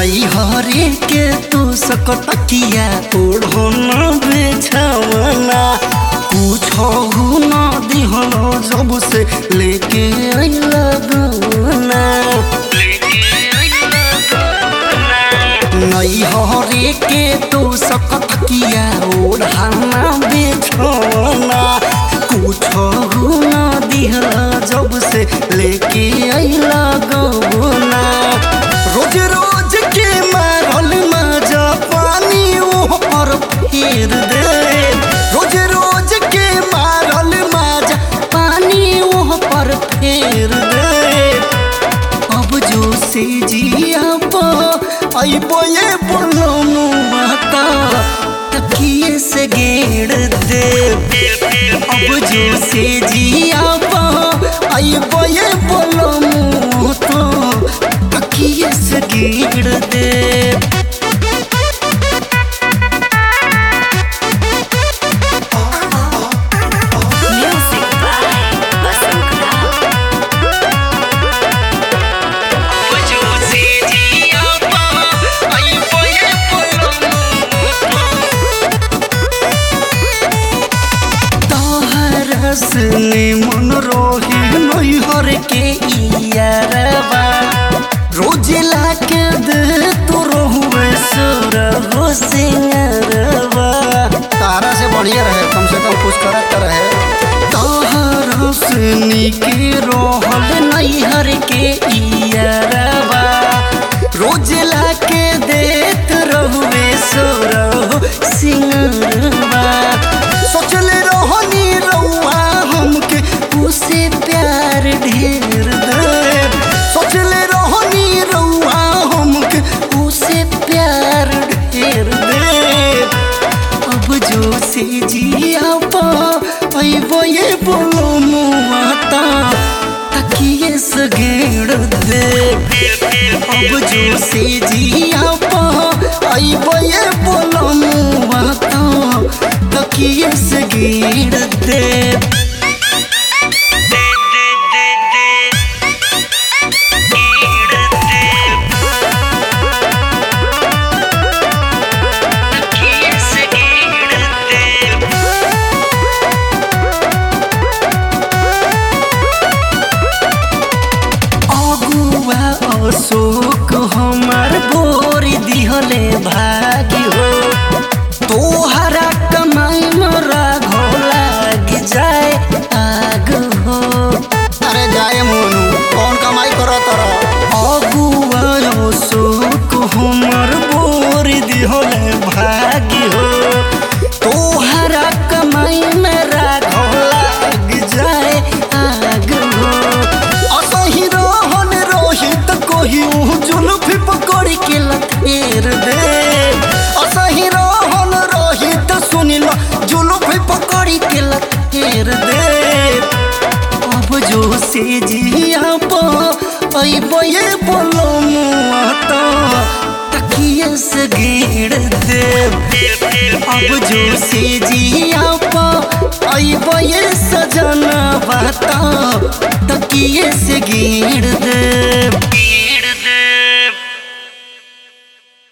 नहीं हरे के तू सकतकिया ओढ़ना बेछवना कुछ न दिहल जब से लेके अइला गवना नहीं हरे के तू सकतकिया ओढ़ना बेछवना कुछ न दिहल जब से लेके अइला गवना रोज रोज के मारल मजा पानी ओह पर फेर दे रोज रोज के मारल मजा पानी ओह पर फेर दे अब जो से जिया अइबो ये बोलनु बता तकिए से गेड़ दे अब जो से जिया अइबो ये बोलनु तो तकिए से गेड़ दे ने मन रोही नैहर के इयारबा रोज लाके दे तो रहुए सोर हो सिंगरबा तारा से बढ़िया रहे कम से कम कुछ करत रहे तोहर सुनी के रोहल नैहर के इयारबा रोज लाके देत रहुए सोर हो सिंगरबा सोचले रोहनी रहुआ हमके उसे प्यार ढेर दे सोचले रोहनी रहुआ हमके उसे प्यार ढेर दे अब जो से जिया अइबो ये बोलो मुआता तकिए से गेड़ दे अब जो से जिया अइबो ये बोलो मुआता तकिए से गेड़ दे अशोक हमार बोरी दिहले भागी हो तोहरा कमाई मरा घो लाग जाए आग हो अरे जाए मोनू कौन कमाई करो तोरा अगुआ अशोक हमार बोरी दिहले भागी हो तोहरा कमाई मेरा घो लाग जाए आग हो असही रोहन रोहित जुल्फी पकड़ी के लखेर दे असही रोहन रोहित सुनिल जुल्फी पकड़ी के लखेर दे अब जो से जिया अइबो ये बोलो मुआता तकिए से गेड़ दे अब जो से जिया अइबो ये सजना बता तकिए से गेड़ दे।